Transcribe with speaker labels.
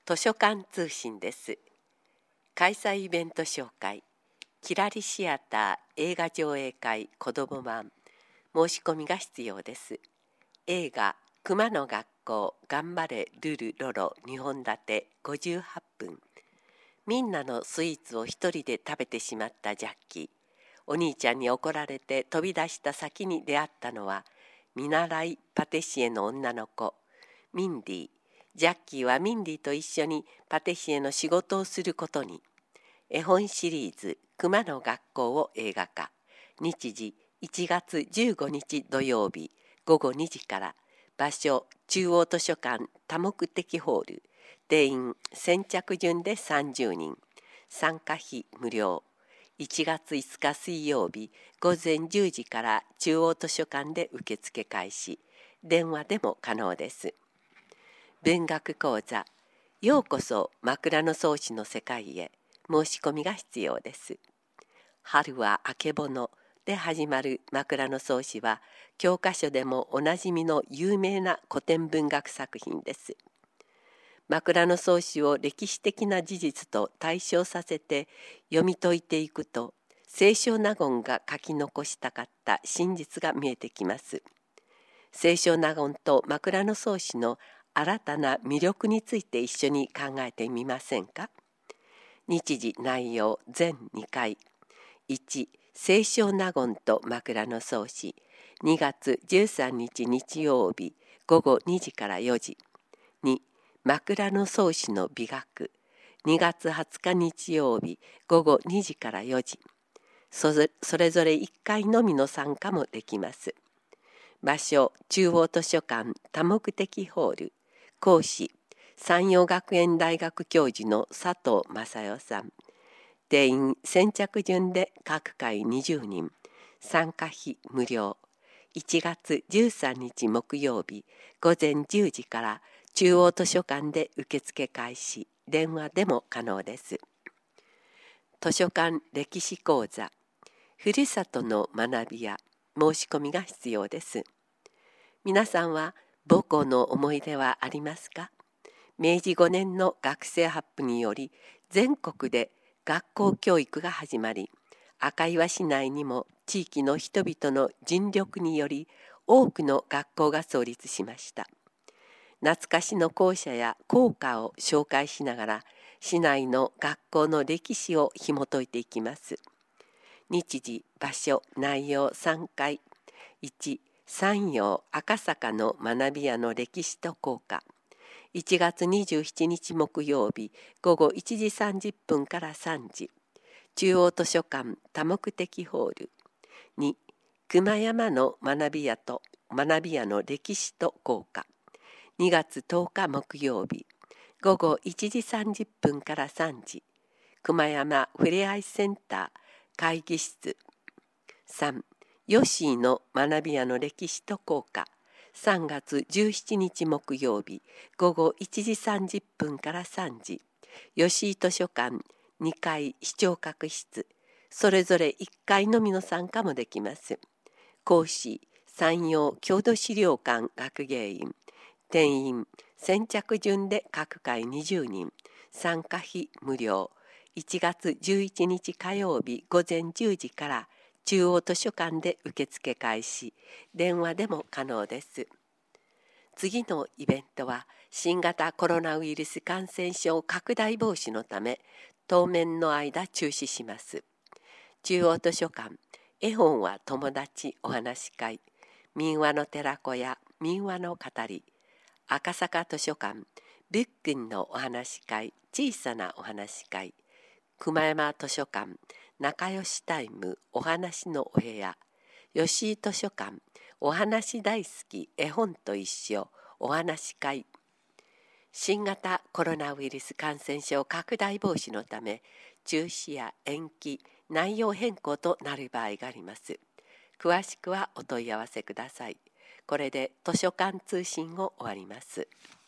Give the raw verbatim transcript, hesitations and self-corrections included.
Speaker 1: 図書館通信です。開催イベント紹介、キラリシアター映画上映会子ども版、申し込みが必要です。映画熊の学校頑張れルルロロにほん立てごじゅうはっぷん。みんなのスイーツを一人で食べてしまったジャッキー。お兄ちゃんに怒られて飛び出した先に出会ったのは見習いパティシエの女の子ミンディ。ジャッキーはミンディと一緒にパティシエの仕事をすることに。絵本シリーズ熊の学校を映画化。日時いちがつじゅうごにち土曜日ごごにじから。場所中央図書館多目的ホール。定員先着順でさんじゅうにん。参加費無料。いちがついつか水曜日ごぜんじゅうじから中央図書館で受付開始。電話でも可能です。文学講座、ようこそ枕草子の世界へ。申し込みが必要です。春はあけぼので始まる枕草子は教科書でもおなじみの有名な古典文学作品です。枕草子を歴史的な事実と対照させて読み解いていくと、清少納言が書き残したかった真実が見えてきます。清少納言と枕草子の新たな魅力について一緒に考えてみませんか。日時内容全にかい。いち、清少納言と枕草子。にがつじゅうさんにち日曜日ごごにじからよじ。に、枕草子の美学。にがつはつか日曜日ごごにじからよじ。それぞれいっかいのみの参加もできます。場所中央図書館多目的ホール。講師山陽学園大学教授の佐藤正代さん。定員先着順で各回にじゅうにん。参加費無料。いちがつじゅうさんにち木曜日ごぜんじゅうじから中央図書館で受付開始。電話でも可能です。図書館歴史講座、ふるさとの学びや。申し込みが必要です。皆さんは母校の思い出はありますか。めいじごねんの学生発布により全国で学校教育が始まり、赤岩市内にも地域の人々の尽力により多くの学校が創立しました。懐かしの校舎や校歌を紹介しながら市内の学校の歴史を紐解いていきます。日時、場所、内容さんかい。いち、山陽赤坂の学び屋の歴史と校歌。いちがつにじゅうしちにち木曜日ごごいちじさんじゅっぷんからさんじ。中央図書館多目的ホール。に、熊山の学び屋と学び屋の歴史と校歌。にがつとおか木曜日ごごいちじさんじゅっぷんからさんじ。熊山ふれあいセンター会議室。さん、ヨッシーの学び屋の歴史と校歌。さんがつじゅうしちにち木曜日ごごいちじさんじゅっぷんからさんじ。吉井図書館にかい視聴覚室。それぞれいっかいのみの参加もできます。講師山陽郷土資料館学芸員。定員先着順で各回にじゅうにん。参加費無料。いちがつじゅういちにち火曜日ごぜんじゅうじから中央図書館で受付開始。電話でも可能です。次のイベントは新型コロナウイルス感染症拡大防止のため当面の間中止します。中央図書館絵本は友達お話し会。民話の寺子屋民話の語り。赤坂図書館ブックンのお話し会小さなお話し会。熊山図書館仲良しタイムお話のお部屋。吉井図書館お話大好き絵本と一緒お話し会。新型コロナウイルス感染症拡大防止のため中止や延期内容変更となる場合があります。詳しくはお問い合わせください。これで図書館通信を終わります。